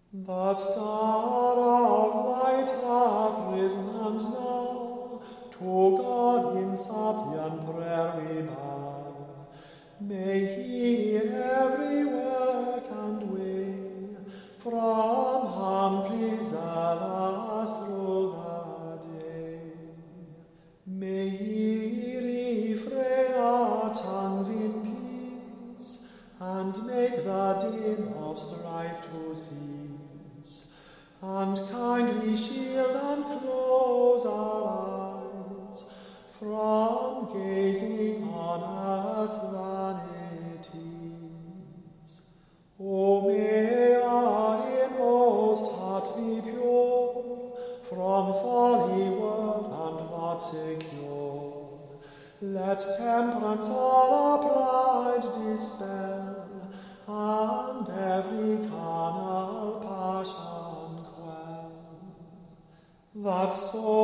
The star of light hath risen, and now to God in sapient prayer we bow. May He hear every work and way, from humbly zealous through the day. May He refrain our tongues in peace, and make the din of strife to cease, and kindly shield and close our eyes from gazing on earth's vanities. O may our inmost hearts be pure, from folly, word, and thought secure. Let temperance all our pride dispel, and every carnal passion quell, that so